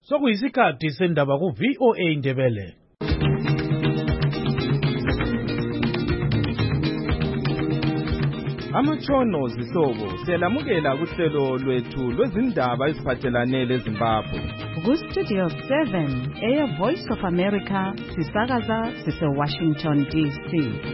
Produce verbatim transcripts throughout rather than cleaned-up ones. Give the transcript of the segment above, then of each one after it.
Sokuyisikhathi sendaba ku V O A Ndebele. Amatshono zihlobo siyalamukela kuhlelo lwethu lwezindaba eziphathelane leZimbabwe. Ku Studio seven, Air Voice of America, sisakaza sise Washington D C.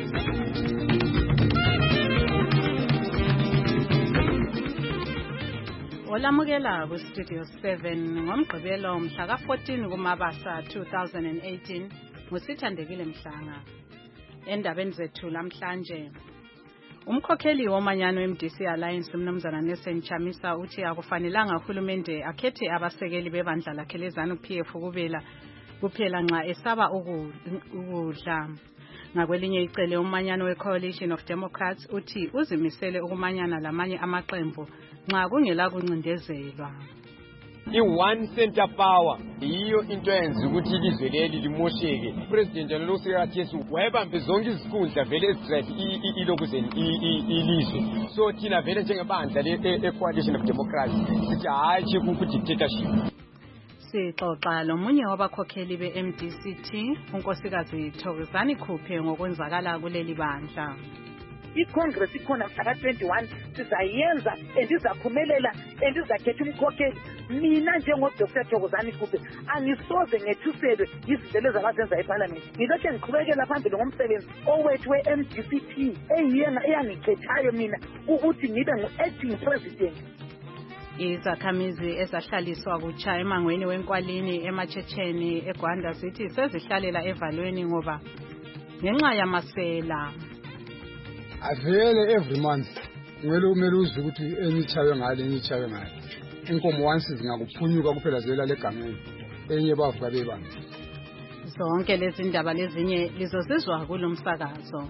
Olamukela ku Studio seven ngomgqibelo mhla ka fourteen kuMabasa two thousand eighteen ngusithandekile Mhlanga. Endabeni zethu namhlanje, umkhokheli womanyano M D C Alliance uMnumzana Nelson Chamisa uthi akufanelanga uhulumende akhethe abasekeli bebandla lakhe leZANU-P F kubela kuphela nxa esaba ukudla. Ngakwelinye icele umanyano we-Coalition of Democrats uthi uzimisele ukumanyana lamanye amaqembu nxa kungela kuncindezelwa. I-one center power yiyo into yenza ukuthi ilizwe leli limosheke. President Nolosikathi Yesu wayebambe zonke izikhundla vele ezidrayive ilokuzeni ilizwe. So thina vele njengebandla le-Coalition of Democrats sithi hayi ku-dictatorship. Sixoxa lomunye wabakhokheli be-M D C T, unkosikazi Thokozani Khuphe ngokwenzakala kuleli bandla. I-Congress ikhona mhla twenty-one sizayenza endizaphumelela endizakhetha umkhokheli. Mina njengo-Doctor Thokozani Khuphe angisoze ngethuselwe izinto lezi abazenza eParliament. Ngilokhe ngiqhubekela phambili ngomsebenzi owethu we-M D C T eyiyena eyangikhethayo mina ukuthi ngibe ngu-acting president. Izakhamizi ezahlaliswa kutsha emangweni wenkwalini eMatshecheni eGwanda City sezihlalela evalweni ngoba ngenxa yamasela. Avele every month ngelo umele uzwe ukuthi enyichawe ngale enyichawe ngale. Inkomo once zingakuphunyuka kuphela zela legameni enye bavuka bebanga. Zonke lezi ndaba lezinye lizosizwa kulomsakazo.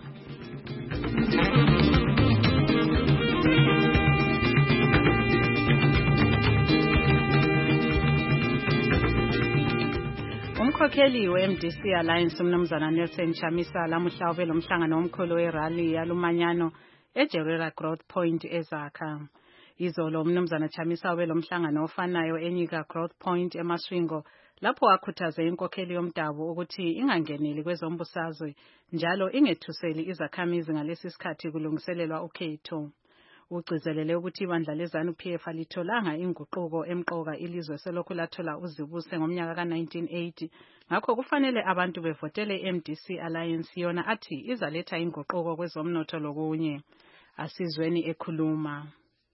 Umkhokheli we-M D C Alliance uMnumzana Nelson Chamisa lamuhla ube lomhlangano omkhulu werally yalumanyano eJerera Growth Point eZakha. Izolo uMnumzana Chamisa ube lomhlangano ofanayo eNyika Growth Point eMaswingo lapho akhuthaze inkokheli yomdabu ukuthi ingangeneli kwezombusazwe njalo ingethuseli izakhamizi ngalesi sikhathi kulungiselelwa ukhetho. Ugcizelele ukuthi ibandla leZANU-P F alitholanga inguquko emqoka ilizwe selokhu lathola uzibuse ngomnyaka ka nineteen eighty. Ngakho kufanele abantu bevotele M D C Alliance yona athi izaletha inguquko kwezomnotho lokunye. Asizweni ekhuluma.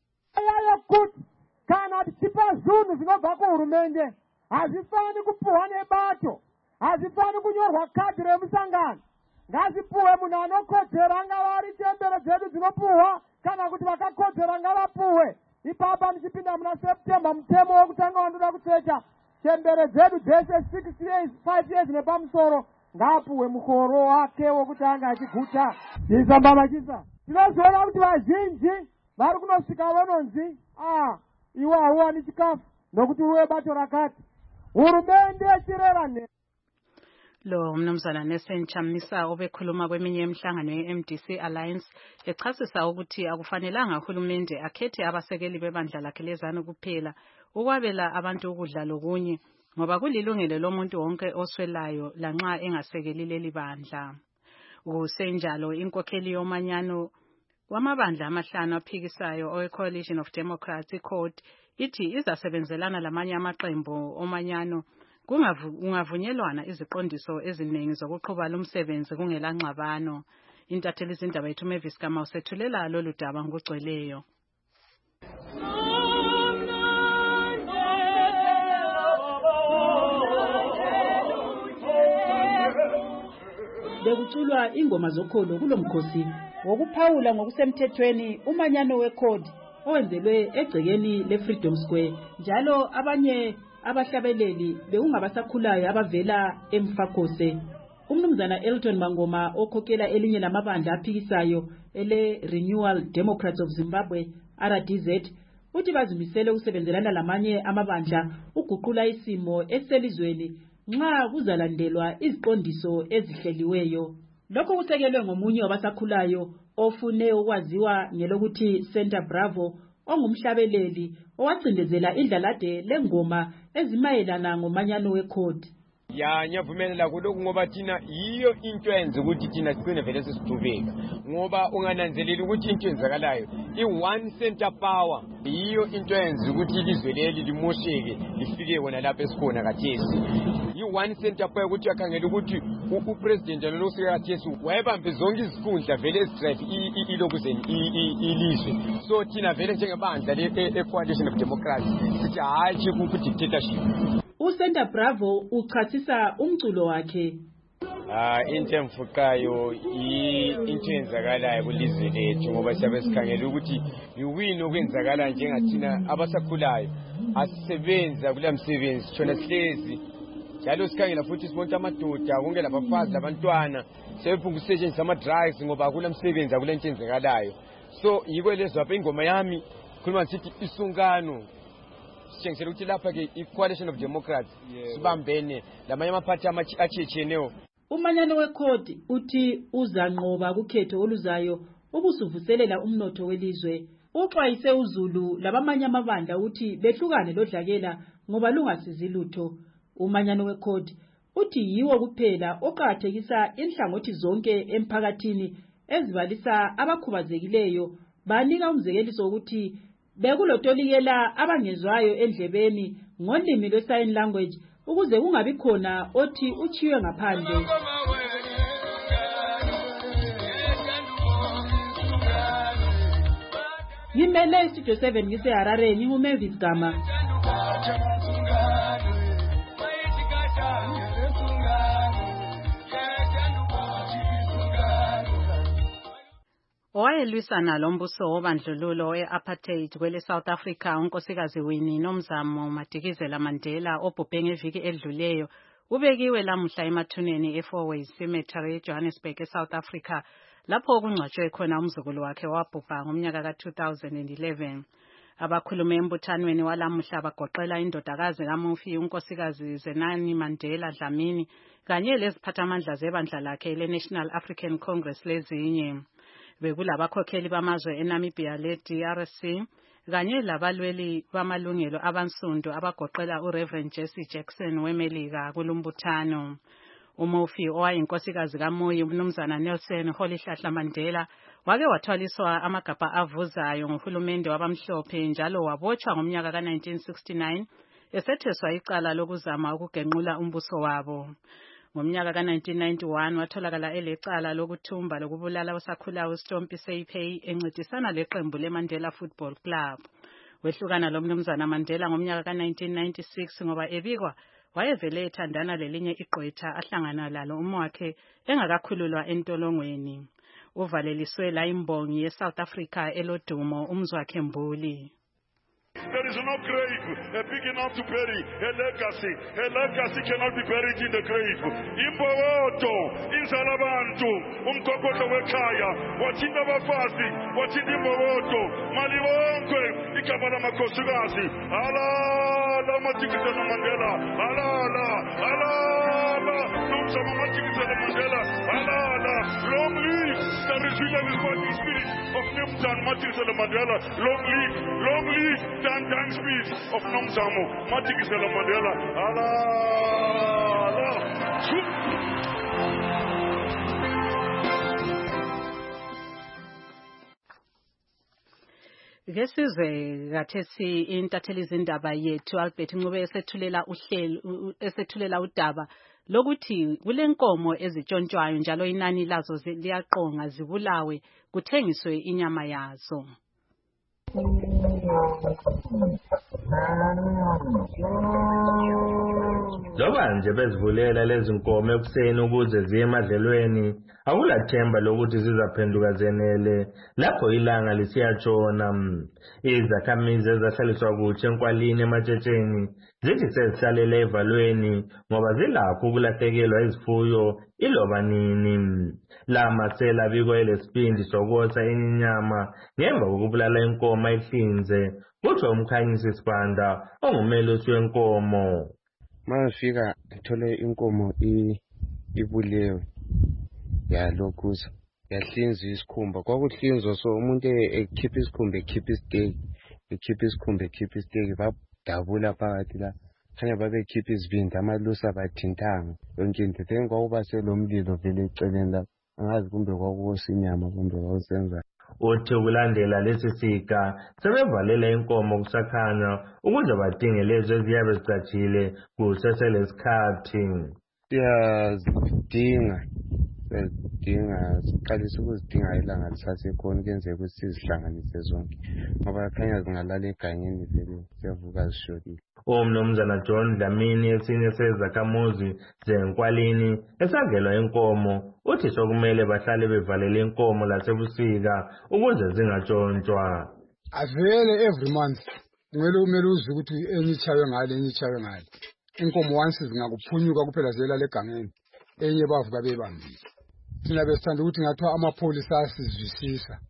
Ayakuthi kana sipazunu zinobva kuhulumende azifani kupuhwa nebato azifani kunyorwa khadi remusangano ngazipuhwe munhu anokhodzera ngavari tembere dzedu dzinopuhwa kana kuti vakakodzera ngavapuhwe. Ipapa ndichipinda muna September mutemo wekutanga wandoda kusecha tembere dzedu dzese six years five years nepamusoro ngaapuhwe muhoro wake wokutanga achiguta. Chisa machisa tinozoona kuti vazhinji vari kunosvika vanonzi ah iwe hauwani chikafu nokuti uwe bato rakati hurumende chirera ne. Lo Mnumzana Nelson Chamisa obekhuluma kweminye emhlangano ye-M D C Alliance echasisa ukuthi akufanelanga uhulumende akhethe abasekeli bebandla lakhe leZANU kuphela ukwabela abantu ukudla lokunye ngoba kulilungelo lomuntu wonke oswelayo lanxa engasekeli leli bandla. Kusenjalo inkokheli yomanyano wamabandla amahlanu aphikisayo owe-Coalition of Democrats i-CODE ithi izasebenzelana lamanye amaqembu omanyano kungavunyelwana iziqondiso eziningi zokuqhuba lumsebenzi kungela ngxabano. Intatheli izindaba yethu Mavis Kama usethulela lolu daba ngokugcweleyo. Bekuculwa ingoma zokholo kulomkhosi wokuphawula ngokusemthethweni umanyano weCODE owenzelwe egcekeni leFreedom Square. Njalo abanye abahlabeleli bekungabasakhulayo abavela eMfakose. Umnumzana Elton Mangoma okhokhela elinye lamabandla aphikisayo ele Renewal Democrats of Zimbabwe R D Z uthi bazimisele ukusebenzelana lamanye amabandla uguqula isimo eselizweni nxa kuzalandelwa iziqondiso ezihleliweyo. Lokho kusekelwe ngomunye wabasakhulayo ofune ukwaziwa ngelokuthi Center Bravo ongumhlabeleli owacindezela idlalade lengoma ezimayelana ngomanyano wekhodi. Ya ngiyavumelela kuloko ngoba thina yiyo into yenza ukuthi thina sigcine vele sesithubeka ngoba ungananzeleli ukuthi into enzakalayo i-one center power yiyo into yenza ukuthi ilizwe leli limosheke lifike wona lapha esikhona kathesi. I-one center power ukuthi yakhangela ukuthi upresident nolosika kathesi wayebambe zonke izikhundla vele ezidrayive ilokuzeni ilizwe. So thina vele njengebandla le-coalition of democracy sithi hayi ku-dictatorship. uSenta Bravo uchasisa umculo wakhe. Ah into emfuqayo into enzakalayo kulizwe lethu ngoba siyabe sikhangela ukuthi yiwini okwenzakala njengathina abasakhulayo asisebenza kula msebenzi thona sihlezi njalo sikhangela futhi sibonke amadoda konke labafazi labantwana sebephunga ukusetshenziswa ama drugs ngoba akula msebenzi akula into enzakalayo. So yiko lezo apha ingoma yami khuluma sithi isungano sithengisela ukuthi lapha ke i-coalition of democrats sibambene lamanye amaphathi achicheneyo. Umanyano wekhodi uthi uzanqoba kukhetho oluzayo ukusuvuselela umnotho welizwe. Uxwayise uZulu labamanye amabandla uthi behlukane lodlakela ngoba lungasizi lutho. Umanyano wekhodi uthi yiwo kuphela oqhathekisa inhlangothi zonke emphakathini ezibalisa abakhubazekileyo banika umzekeliso ukuthi bekulotolikela abangezwayo endlebeni ngolimi lwe-sign language ukuze kungabi khona othi uchiwe ngaphandle. Ngimele Studio seven ngise Harare ngihuMavis Gama. Owayelwisana lombuso wobandlululo we-apartheid kwele South Africa unkosikazi Winnie Nomzamo Madikizela Mandela obhubhe ngeviki edluleyo ubekiwe lamuhla emathuneni e-Fourways Cemetery eJohannesburg eSouth Africa lapho okungcwatshwe khona umzukulu wakhe wabhubha ngomnyaka ka two thousand eleven. Abakhulume embuthanweni walamuhla bagoqela indodakazi kamufi unkosikazi Zenani Mandela Dlamini kanye leziphathamandla zebandla lakhe le-National African Congress lezinye. Bekulabakhokheli bamazwe eNamibia le-D R C kanye labalweli bamalungelo abansundu abagoqela uReverend Jesse Jackson weMelika kulumbuthano. Umufi owayinkosikazi kaMoyi uMnumzana Nelson Rolihlahla Mandela wake wathwaliswa amagabha avuzayo nguhulumende wabamhlophe njalo wabotshwa ngomnyaka ka nineteen sixty-nine esetheswa icala lokuzama ukugenqula umbuso wabo. Ngomnyaka ka nineteen ninety-one watholakala elecala lokuthumba lokubulala usakhula uStompie Seipei encintisana leqembu leMandela Football Club. Wehlukana loMnumzana Mandela ngomnyaka ka nineteen ninety-six ngoba ebikwa wayevele ethandana lelinye igqwetha ahlangana lalo umwakhe engakakhululwa entolongweni. Uvaleliswe la imbongi yeSouth Africa elodumo umzwakhe Mbuli. There is no grave uh, big enough to bury a legacy. A legacy cannot be buried in the grave. Imbowodo, inzalabantu, umkokoto wekhaya, wathinta abafazi, wathinta imbowodo, mali bonke, igama lamakhosikazi. Alala Madikizela Mandela, alala, alala, Nomzamo Madikizela Mandela, alala. Long live the resilient fighting spirit of Nomzamo Madikizela Mandela. Long live, long live Dan Dan speed of Nomzamo Madikizela Mandela. Alala. Ngesizwe kathesi intatheli izindaba yethu Albert Ncube esethulela uhlelo esethulela udaba lokuthi kulenkomo ezitshontshwayo njalo inani lazo liyaqonga zibulawe kuthengiswe inyama yazo. Loba nje bezivulela lezi nkomo ekuseni ukuze ziye emadlelweni akulathemba lokuthi zizaphenduka zenele lapho ilanga lisiyatshona. Izakhamizi ezahlaliswa kuhle enkwalini ematshentsheni zithi sezihlalele evalweni ngoba zilakho ukulahlekelwa izifuyo iloba nini. La masela abikho elesibindi sokosa inyama ngemva kokubulala inkomo ehlinze kutsho umkhanyisi Sibanda ongumelusi wenkomo. Mafika ngithole inkomo ibulewe yalokhuza yahlinzwa isikhumba kwakuhlinzwa so umuntu ekhipha isikhumba ekhipha isiteki bekhipha isikhumba bekhipha isiteki babadabula phakathi la khanya babekhipha izivindi amalusa bathintanga yonke into then kwakuba selomlilo vele eceleni la angazi kumbe kwakuwosa inyama kumbe kwakusenza. Uthi ukulandela lesi siga sebevalela inkomo kusakhanya ukuze badinge lezo eziyabe zicatshile kuseselesikhathi. Siyazidinga siyazidinga siqalisa ukuzidinga ilanga lisasekhona kuyenzeka ukuthi sizihlanganise zonke ngoba khanya zingalala egangeni vele siyavuka zishokile. Umnumzana John Dlamini esinye sezakhamuzi zenkwalini esadlelwa inkomo uthi sokumele bahlale bevalele inkomo lasebusika ukuze zingatshontshwa. Avele every month kumele umele uzwe ukuthi enye ichawe ngale enye ichawe ngale. Inkomo once zingakuphunyuka kuphela zelala egangeni enye bavuka bebambile. Thina besithanda ukuthi ngathiwa amapholisa asizwisisa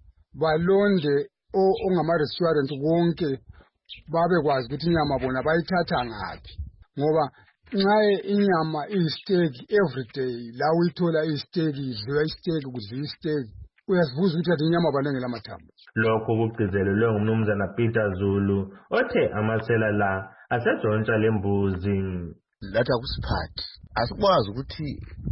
balonde ongama-restaurant wonke babekwazi ukuthi inyama bona bayithatha ngaphi ngoba nxa inyama iyisteki everyday la uyithola iyisteki idliwa isteki kudliwa isteki uyazibuza ukuthi athi inyama balengela amathambo. Lokho kugcizelelwe ngumnumzana Peter Zulu othe amasela la asetshontsha lembuzi. Lathi akusiphathi asikwazi ukuthi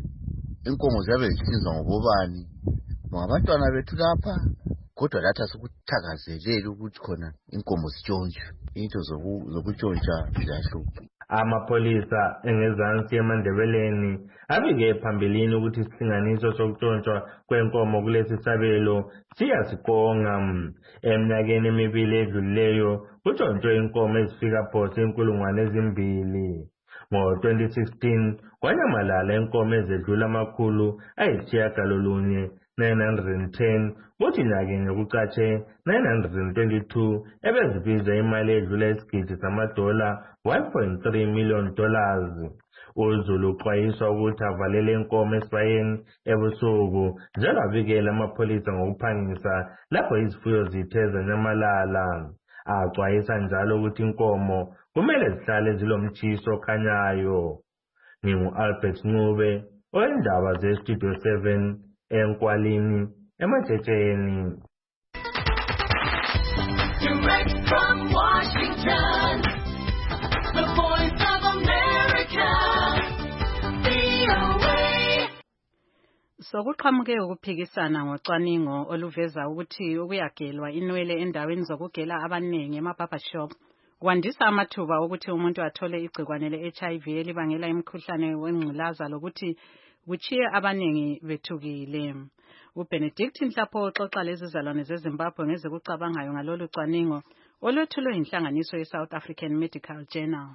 inkomo ziyabe zihlinzwa ngobobani ngabantwana bethu lapha kodwa lathi asikuthakazeleli ukuthi khona inkomo zitshontshwe into zokutshontsha ziyahlupha. Amapholisa engezansi eMandebeleni abike phambili ukuthi isihlanganiso sokutshontsha kwenkomo kulesi sabelo siyasikonga. Eminyakeni emibili edlulileyo kutshontshe inkomo ezifika phose inkulungwane ezimbili. Ngo twenty sixteen kwanyamalala inkomo ezedlula amakhulu ayisishiyagalolunye nine hundred ten kuthi nyakeni kucatshe nine hundred twenty-two ebezibiza imali edlula isigidi samadola one point three million dollars. uZulu uxwayiswa ukuthi avalele inkomo esibayeni ebusuku njengavikela amapholisa ngokuphangisa lapho izifuyo zithe zanyamalala. Axwayisa njalo ukuthi inkomo kumele zihlale zilomtshiso okhanyayo. Ngingu-Albert Ncube oyindaba ze-Studio seven enkwalini eMatshetshen. Direct from Washington, the voice of America, V O A. Sokuqhamuke ukuphikisana ngocwaningo oluveza ukuthi ukuyagelwa inwele endaweni zokugela abaningi ema-barbershop kwandisa amathuba ukuthi umuntu athole igcikwane le-H I V elibangela imikhuhlane wengculaza lokuthi kuchiye abaningi bethukile. uBenedict Nhlapho uxoxa lezizalwane zeZimbabwe ngezikucabangayo ngalolu cwaningo olwethulwe inhlanganiso ye-South African Medical Journal.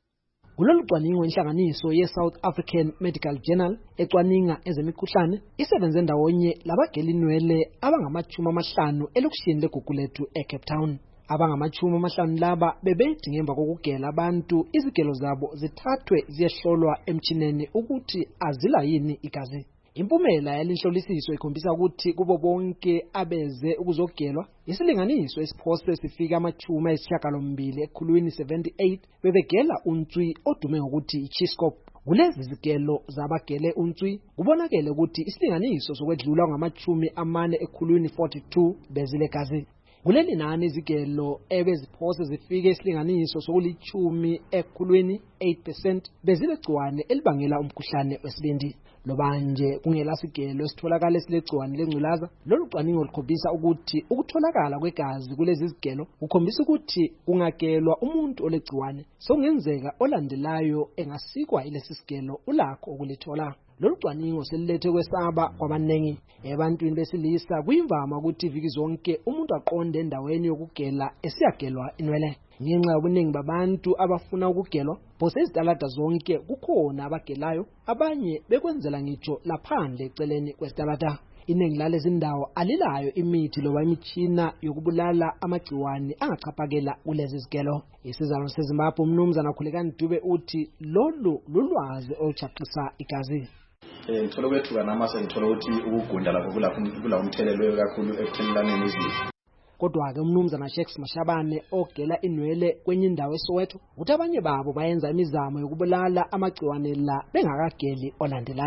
Kulolu cwaningo inhlanganiso ye-South African Medical Journal ecwaninga ezemikhuhlane isebenze ndawonye labagela inwele abangamachumi amahlanu elokushini leGugulethu eCape Town. Abangamachumi amahlanu laba bebethi ngemva kokugela abantu izigelo zabo zithathwe ziyehlolwa emchineni ukuthi azila yini igazi. Impumela yalinhlolisiso ikhombisa ukuthi kubo bonke abeze ukuzogelwa isilinganiso esiphose sifika amachumi ayisishiyagalombili ekhulwini seventy-eight bebegela untswi odume ngokuthi iChiscop. Kulezi zigelo zabagele untswi kubonakele ukuthi isilinganiso sokwedlula ngamachumi amane ekhulwini forty-two bezile gazi. Kuleli nani izigelo ebeziphose zifike isilinganiso sokulichumi ekhulwini eight percent bezilegciwane elibangela umkhuhlane wesibindi. Lobanje kungela sigelo esitholakala esilegciwane lengculaza. Lolu cwaningo lukhombisa ukuthi ukutholakala kwegazi kulezi zigelo ukhombisa ukuthi kungagelwa umuntu olegciwane sokungenzeka olandelayo engasikwa ilesi sigelo ulakho ukulithola. Lolu cwaningo selilethe kwesaba kwabanengi ebantwini besilisa kuyimvama ukuthi iviki zonke umuntu aqonde endaweni yokugela esiyagelwa inwele. Ngenxa yobuningi babantu abafuna ukugelwa phose izitalada zonke kukhona abagelayo abanye bekwenzela ngitsho laphandle eceleni kwesitalada. Iningi lalezi ndawo alilayo imithi loba imitshina yokubulala amagciwane angachaphakela kulezi zigelo. Isizalwane seZimbabwe umnumzana Khulekani Dube uthi lolu lulwazi oluchaqisa igazi. Eh ngithola kwethuka namase ngithola ukuthi ukugunda lapho kulapho kula umthelelo kakhulu ekuthelelana nezifo. Kodwa ke umnumzana Shex Mashabane ogela inwele kwenye indawo eSoweto uthi abanye babo bayenza imizamo yokubulala amagciwane la bengakageli olandelayo.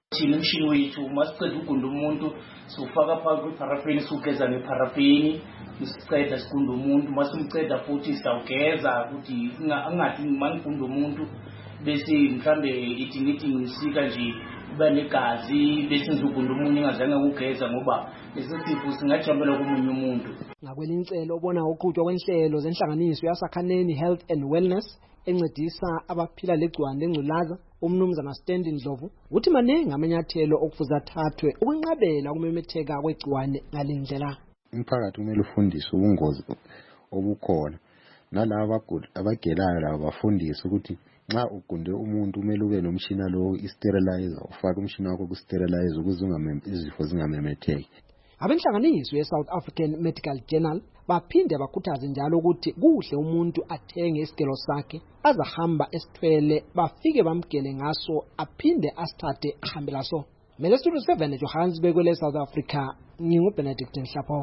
thina umshini wethu masiceda ugunda umuntu siwufaka phakathi kweparafini siwugeza ngeparafini siceda sigunda umuntu masumceda futhi sawugeza ukuthi angathi manigunda umuntu bese mhlambe ithi ngithi ngisika nje kuba negazi bese ngizogunda umuntu engazange ukugeza ngoba lesifo singajambela komunye umuntu. Ngakwelinhlelo obona uqhutshwa kwenhlelo zenhlanganiso yaSakhaneni Health and Wellness encedisa abaphila legciwane lengculaza, umnumzana Stanley Ndlovu uthi maningi amanyathelo okufuza athathwe ukunqabela ukumemetheka kwegciwane ngalindlela. Umphakathi kumele ufundiswe ubungozi obukhona nalabo abagelayo labo bafundiswe ukuthi nxa ugunde umuntu kumele ube nomshina lo isterilizer, ufake umshina wakho kusterilizer ukuze izifo zingamemetheki. Abenhlanganiso ye-South African Medical Journal baphinde bakhuthaze njalo ukuthi kuhle umuntu athenge isigelo sakhe azahamba esithwele bafike bamgele ngaso aphinde asithathe ahambela so. Mele Studio seven Johannesburg kwele South Africa, ngingu Benedict Nhlapho.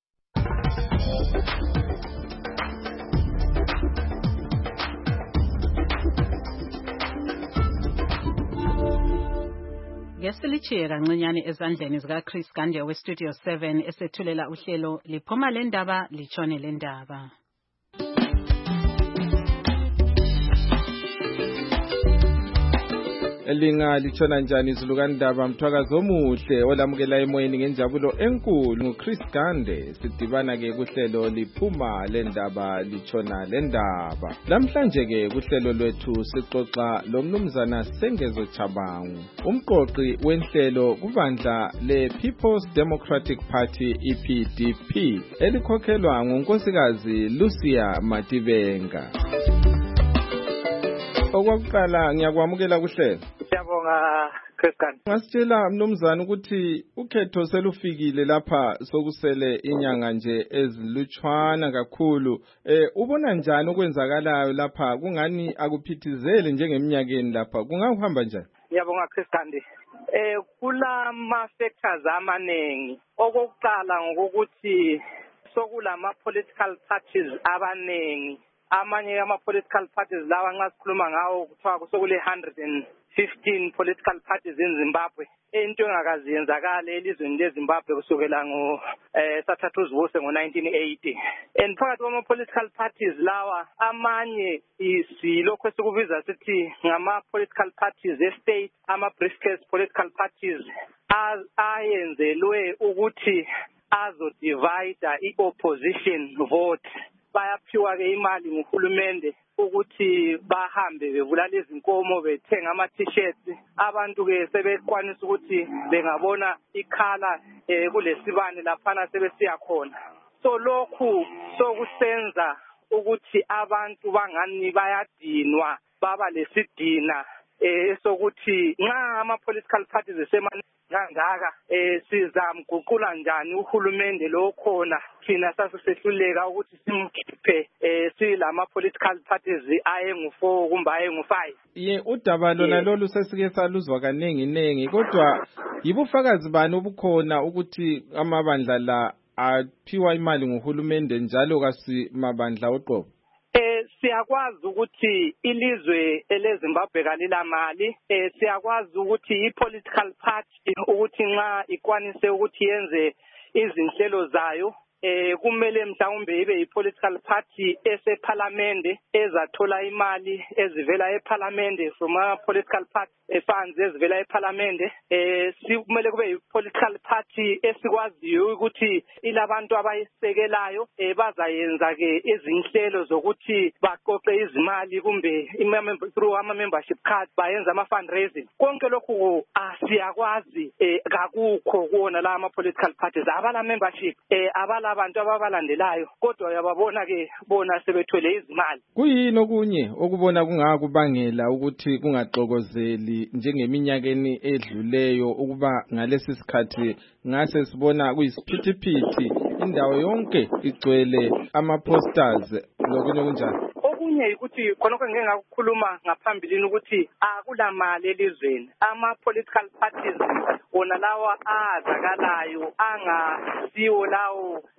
Ngesilichiye kancinyane ezandleni zika Chris Gande we Studio seven esethulela uhlelo liphuma lendaba lichone lendaba. Elinga lichona njani izulu kandaba mthwakazo omuhle olamukela emoyeni ngenjabulo enkulu nguChris Gande sidibana ke kuhlelo liphuma lendaba lichona lendaba. Namhlanje ke kuhlelo lwethu sixoxa lomnumzana Sengezo Chabangu, umqoqi wenhlelo kubandla le People's Democratic Party E P D P elikhokhelwa ngunkosikazi Lucia Matibenga. Okwakuqala ngiyakwamukela kuhlelo. Siyabonga Chris Gande. Ngasitshela mnumzana ukuthi ukhetho selufikile lapha sokusele inyanga nje ezilutshwana kakhulu. Eh ubona njani okwenzakalayo lapha kungani akuphithizeli njengeminyakeni lapha kungahamba njani? Ngiyabonga Chris Gande. Eh kulama factors amanengi. Okokuqala ngokuthi sokulama political parties abanengi. Amanye ama political parties lawa nxa sikhuluma ngawo kuthiwa kusokule one hundred fifteen political parties in Zimbabwe. Into engakazi yenzakale elizweni leZimbabwe kusukela ngo eh sathathu uzibuse ngo nineteen eighty. And phakathi kwama political parties lawa amanye isilokho esikubiza sithi ngama political parties estate, ama briefcase political parties ayenzelwe ukuthi azo divide i-opposition vote. Bayaphiwa ke imali nguhulumende ukuthi bahambe bevula izinkomo bethenga ama t-shirts. Abantu ke sebekwanisa ukuthi bengabona ikhala kulesibane laphana sebesiya khona. So lokhu sokusenza ukuthi abantu bangani bayadinwa baba lesidina esokuthi nxa ama political parties esemani kangaka eh sizamguqula njani uhulumende lo khona thina sasisehluleka ukuthi simkhiphe eh silama political parties aye ngu four kumbe aye ngu five. Ye udaba lona lolu sesike saluzwa kaningi nengi kodwa yibufakazi bani obukhona ukuthi amabandla la aphiwa imali nguhulumende njalo kasi mabandla oqobo? Eh siyakwazi ukuthi ilizwe eleZimbabwe kalila mali. Eh siyakwazi ukuthi ipolitical party ukuthi nxa ikwanise ukuthi yenze izinhlelo zayo eh kumele mhlawumbe ibe ipolitical party eseparlamente ezathola imali ezivela eparlamente from a political party funds ezivela eparlamente. Eh kumele kube ipolitical party esikwaziyo ukuthi ilabantu abayisekelayo eh bazayenza ke izinhlelo zokuthi baqoqe izimali kumbe through ama membership card bayenza ama fundraising. Konke lokhu asiyakwazi eh kakukho kuona la ama political parties abala membership eh abala abantu ababalandelayo kodwa uyababona ke bona sebethwele izimali. Kuyini okunye okubona kungakubangela ukuthi kungaxokozeli njengeminyakeni edluleyo ukuba ngalesi sikhathi ngase sibona kuyisiphithiphithi indawo yonke igcwele ama posters lokunye kunjani? Okunye ukuthi khonokho ngeke ngakukhuluma ngaphambilini ukuthi akulamali elizweni. Ama political parties wona lawa azakalayo angasiwo lawo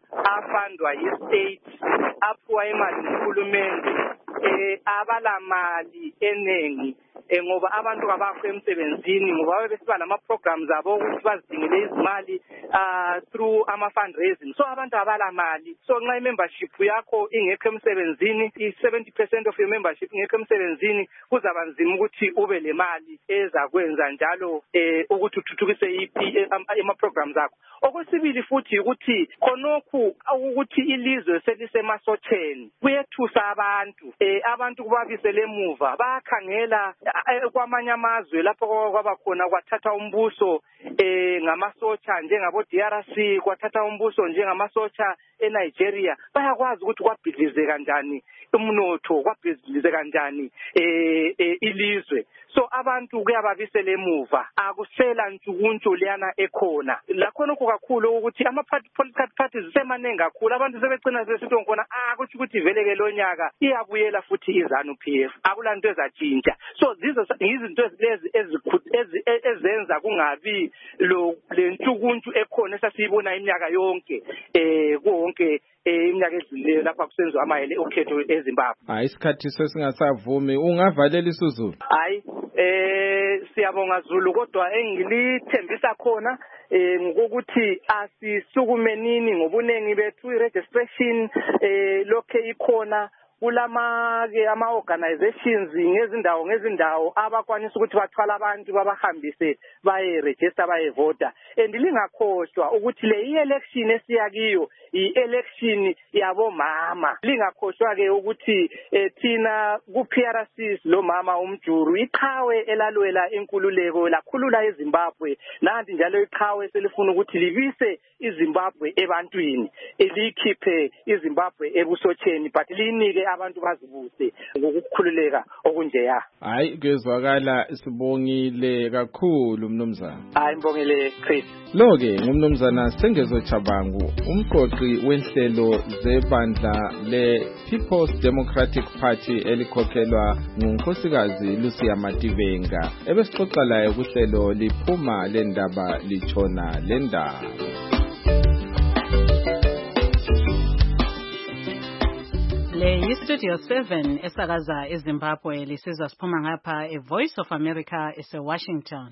afandwa yi-state aphiwa imali nguhulumende eh abalamali enengi eh ngoba abantu abakho emsebenzini ngoba babe besiba lama programs abo ukuthi bazidingele izimali uh through ama fundraising. So abantu abalamali, so nxa membership yakho ingekho emsebenzini, i-seventy percent of your membership ingekho emsebenzini, kuzaba nzima ukuthi ube le mali ezakwenza njalo eh ukuthi uthuthukise ama programs akho. Okwesibili futhi ukuthi khonokhu ukuthi ilizwe selisemasotheni kuyethusa abantu eh abantu kubabisele emuva bayakhangela kwamanye amazwe lapho kwaba khona kwathatha umbuso eh ngamasotsha njengabo D R C, kwathatha umbuso njengamasotsha eNigeria, bayakwazi ukuthi kwabhidlize kanjani umnotho, kwabhidlize kanjani eh ilizwe. So abantu kuyababisela emuva, akusela ntshukuntshu leyana ekhona lakhona kakhulu ukuthi ama political parties semanengi kakhulu, abantu sebegcina sesithi ngona ah kuthi ukuthi veleke lo nyaka iyabuyela futhi izanu P F, akulanto ezatshintsha. So these are izinto lezi ezenza kungabi lo lentshukuntshu ekhona esasiyibona iminyaka yonke eh konke iminyaka edlule lapha kusenziwa amayele okhetho eZimbabwe. Hayi isikhathi sesingasavumi, ungavalela isizulu. Hayi eh siyabonga Zulu, kodwa engilithembisa khona eh ngokuthi asisukumenini ngobunengi bethu i-registration eh lokhe ikhona kulama ke ama organizations ngezindawo ngezindawo abakwanisa ukuthi bathwala abantu babahambise baye register baye voter. Andilingakhohlwa ukuthi le election esiyakiyo i-election yabo mama, lingakhohlwa ke ukuthi thina ku P R C lo mama umjuru iqhawe elalwela inkululeko lakhulula eZimbabwe, nanti njalo iqhawe selifuna ukuthi libise iZimbabwe ebantwini, elikhiphe iZimbabwe ebusotheni but linike abantu bazibuse ngokukhululeka okunjeya. Hayi kezwakala, sibongile kakhulu mnumzana. Hayi ngibongile Chris. Lo ke ngumnumzana Sengezo Chabangu, umqoqi wenhlelo zebandla le People's Democratic Party elikhokhelwa ngunkosikazi Lucia Mativenga, ebesixoxa laye kuhlelo liphuma lendaba lichona lendaba. Le yi-Studio seven esakaza eZimbabwe, lisizwa siphuma ngapha e-Voice of America ese-Washington.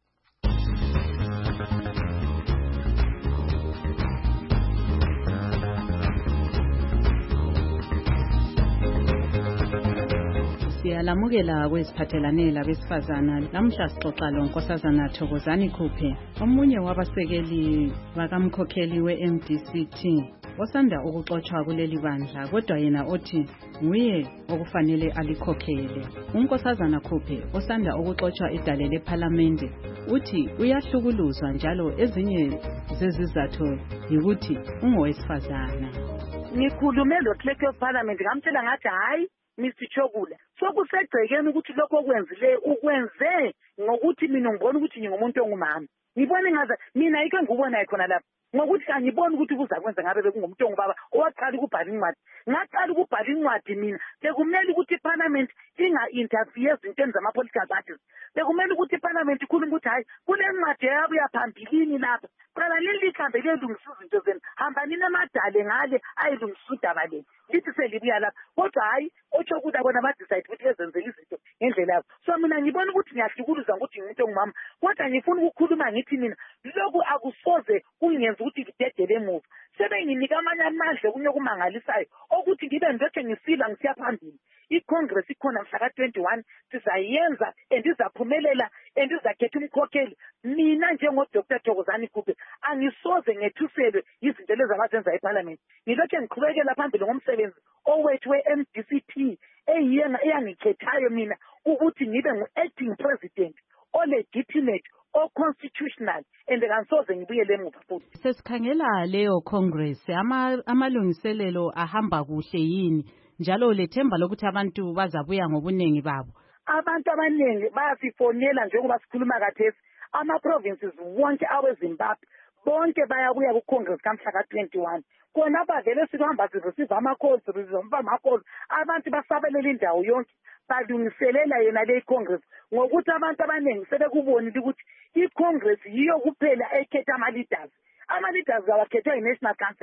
Siyalamukela kweziphathelane labesifazana. Lamhla sixoxa lo Nkosazana Thokozani Khuphe, omunye wabasekeli bakamkhokheli we-M D C T osanda ukuxoxwa kuleli bandla, kodwa yena othi nguye okufanele alikhokhele. uNkosazana Khuphe osanda ukuxoxwa idale leParliament uthi uyahlukuluzwa njalo ezinye zezizathu yikuthi ungowesifazana. Ngikhulume lo clerk of parliament ngamtshela ngathi hayi Mister Chokula, sokusegcekeni ukuthi lokho okwenzile ukwenze ngokuthi mina ngibona ukuthi ngingumuntu ongumama. Ngibona ngaze mina ayike ngubona khona lapha ngokuthi angiboni ukuthi kuzakwenza ngabe bekungumuntu ongubaba owaqala ukubhala incwadi. Ngaqala ukubhala incwadi mina bekumele ukuthi iParliament inga interfere ezintweni zama political parties. Bekumele ukuthi iParliament ikhuluma ukuthi hayi kule ncwadi yabuya phambilini lapha qala lilikhambe lelungisa izinto zenu, hamba nina amadale ngale ayilungisa udaba leli lithi selibuya lapha, kodwa hayi otsho ukuthi abona ba decide ukuthi ezenzele izinto ngendlela yabo. So mina ngibona ukuthi ngiyahlukuluza ukuthi ngimuntu ongumama, kodwa ngifuna ukukhuluma ngithi mina lokhu akusoze kungenza ukuthi ngidedele emuva. Sebenginika amanye amandla kunye kumangalisayo ukuthi ngibe ngekhe ngisila ngisiya phambili. I-Congress ikhona mhla ka twenty-one sizayenza endizaphumelela endizakhetha umkhokheli. Mina njengo Doctor Thokozani Khuphe angisoze ngethuselwe izinto lezi abazenza eParliament. Ngilokhe ngiqhubekela phambili ngomsebenzi owethu we-M D C P eyiyena eyangikhethayo mina ukuthi ngibe ngu-acting president o-legitimate o-constitutional and kansoze ngibuyele emuva futhi. Sesikhangela leyo Congress ama amalungiselelo ahamba kuhle yini njalo lethemba lokuthi abantu bazabuya ngobunengi babo. Abantu abaningi bayasifonela njengoba sikhuluma khathesi, ama provinces wonke aweZimbabwe bonke bayabuya ku Congress kamhla ka twenty-one. Kona bavele sihamba sireceive ama calls receive ama calls, abantu basabelela indawo yonke balungiselela yena le Congress ngokuthi abantu abaningi sebekubonile ukuthi i Congress yiyo kuphela ekhetha ama leaders. Ama leaders abakhethwa yi National Council,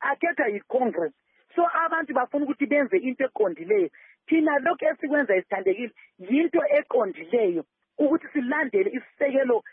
akhethwa yi-Congress. So abantu bafuna ukuthi benze into eqondileyo. Thina lokho esikwenza isithandekile yinto eqondileyo ukuthi silandele isisekelo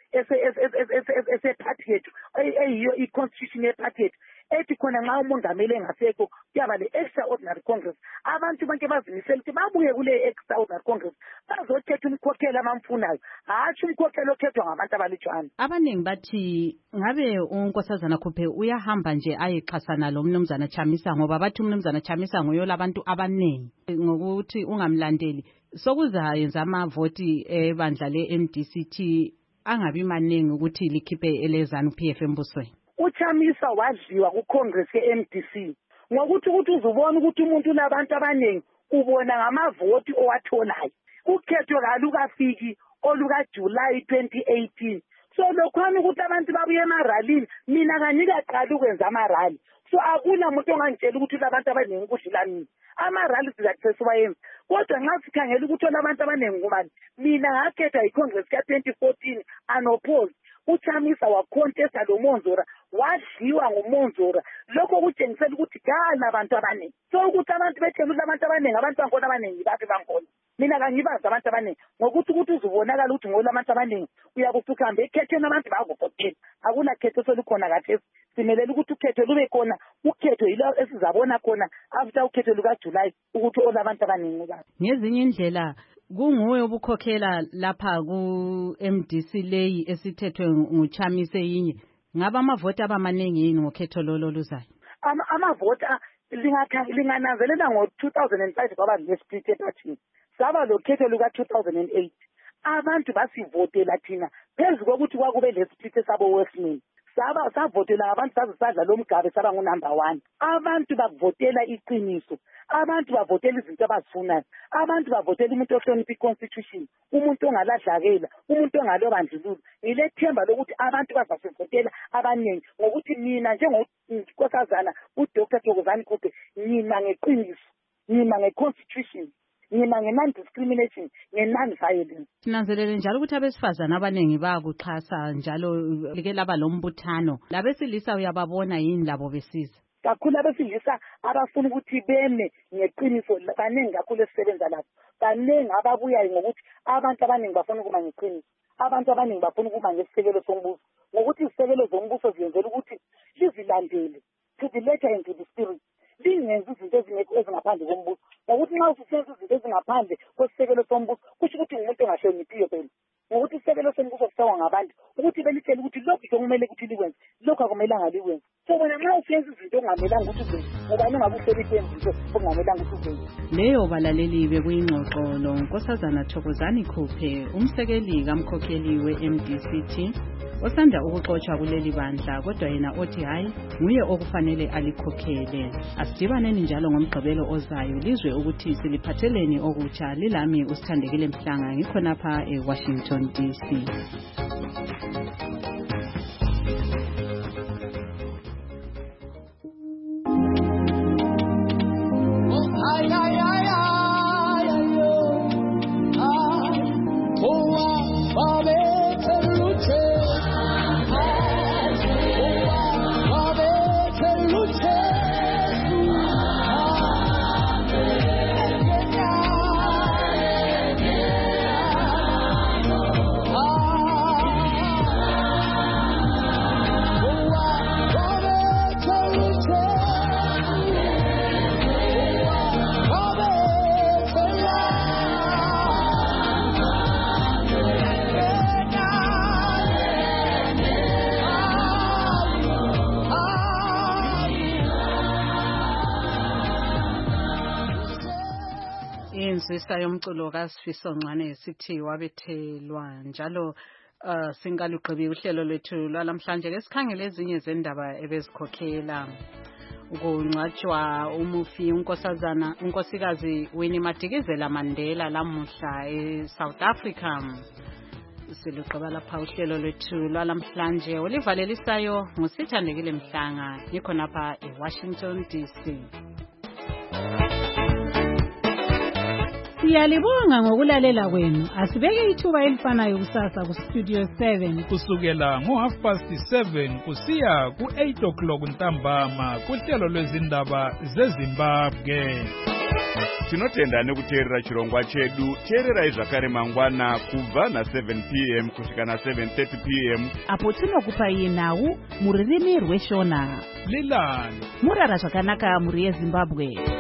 ese-party yethu eyiyo i-constitution ye-party yethu ethi khona nxa umongameli engasekho kuyaba le-extraordinary congress. Abantu bonke bazimisele ukuthi babuye kule extraordinary congress bazokhetha umkhokheli abamfunayo, hatshi umkhokheli okhethwa ngabantu abalutshwana. Abaningi bathi ngabe uNkosazana Khuphe uyahamba nje ayexhasana lo mnumzana Chamisa ngoba bathi umnumzana Chamisa nguyo labantu abaningi ngokuthi ungamlandeli sokuzayenza amavoti ebandla le-M D C T angabi maningi ukuthi likhiphe elezana u-P F embusweni. UChamisa wadliwa ku-Congress ye-M D C ngokuthi ukuthi uzubona ukuthi umuntu labantu abaningi ubona ngamavoti owatholayo. Ukhetho kalukafiki oluka-July twenty eighteen. So lokhwana ukuthi abantu babuye emaralini mina kangikaqali ukwenza amarali. So akuna muntu ongangitshela ukuthi labantu abaningi kudlula mina. Amarali sizathi siwayenza. Kodwa nxa sikhangela ukuthi labantu abaningi ngubani, mina ngakhetha i-Congress ka-twenty fourteen unopposed. UChamisa wacontesta lo Monzora wadliwa nguMonzora. Lokho kutshengisela ukuthi kana abantu abaningi. So ukuthi abantu bethela ukuthi abantu abaningi abantu bangona abaningi bathi bangona. Mina kangibazi abantu abaningi ngokuthi ukuthi uzubonakala ukuthi ngola abantu abaningi uyakusuka hambe ekhetheni abantu bakuvotela. Akuna khetho solukhona kathesi. Simelele ukuthi ukhetho lube khona, ukhetho yilo esizabona khona after ukhetho luka-July ukuthi olabantu abaningi babo. Ngezinye indlela kunguwe ubukhokhela lapha ku-M D C leyi esithethwe nguChamisa yinye. Ngaba amavoti abamaningi yini ngokhetho lolo luzayo? Ama amavoti lingananzelela ngo-two thousand five kwaba le-split epathini. Saba lo khetho luka-two thousand eight. Abantu basivotela thina phezu kokuthi kwakube le-split esabo Westman. Saba savotela abantu saze sadla lo mgabe saba ngu-number one. Abantu bavotela iqiniso. Abantu bavotela izinto abazifunayo. Abantu bavotela umuntu ohlonipha i-constitution, umuntu ongalahlakela, umuntu ongalobandlululo. Ngilethemba lokuthi abantu bazasivotela abaningi ngokuthi mina njengonkosazana uDoctor Thokozani Khuphe ngima ngeqiniso, ngima nge-constitution, ngima nge-non-discrimination, nge-non-violence. Sinanzelele njalo ukuthi abesifazana abaningi bayakuxhasa njalo like laba lombuthano. Labesilisa uyababona yini labo besiza? Kakhulu abesilisa abafuna ukuthi beme ngeqiniso baningi kakhulu esisebenza lapho. Baningi ababuyayo ngokuthi abantu abaningi bafuna ukuba ngeqiniso. Abantu abaningi bafuna ukuba ngesisekelo sombuso. Ngokuthi izisekelo zombuso ziyenzela ukuthi lizilandele to the letter and to the spirit. Lingenzi izinto ezingaphandle kombuso. Ngokuthi nxa ususenza izinto ezingaphandle kwesisekelo sombuso kusho ukuthi umuntu ongahloniphiyo phela. Ngokuthi isekelo sombuso kusawa ngabantu ukuthi belitshela ukuthi lokhu kumele ukuthi likwenze, lokhu akumelanga likwenze. So wena nxa usenza izinto ongamelanga ukuthi uzenze, ngubani ongakuhloniphi izinto ongamelanga ukuthi uzenze? Leyo balaleli bekuyingxoxo lo Nkosazana Thokozani Khuphe, umsekeli kamkhokheli we-M D C T osanda ukuxotsha kuleli bandla kodwa yena othi hayi nguye okufanele alikhokhele. Asidibaneni njalo ngomgqibelo ozayo lizwe ukuthi siliphatheleni okutsha. Lilami uSithandekile Mhlanga ngikhonapha eWashington D C. Ay, ay, ay, ay, ay, oh, ay, oh, ah, babe, luche. Insista yomculo kaSifiso Ncwane sithi wabethelwa njalo uh, singalugqibi uhlelo lwethu lwalamhlanje ke sikhangele ezinye zendaba ebezikhokhela ukungcwatshwa umufi unkosazana unkosikazi Winnie Madikizela Mandela lamuhla eSouth Africa. Silugqiba lapha uhlelo lwethu lwalamhlanje olivalelisayo nguSithandekile Mhlanga ngikhonapha eWashington D C. Siyalibonga ngokulalela kwenu. Asibeke ithuba elifanayo kusasa ku Studio seven kusukela ngo half past seven kusiya ku eight o'clock ntambama kuhlelo lwezindaba zeZimbabwe. Tinotenda nekuteerera chirongwa chedu. Teererai zvakare mangwana kubva na seven p m kusvika na seven thirty p m apo tinokupai nhau mururimi rweshona. Lilani murara zvakanaka muri yeZimbabwe.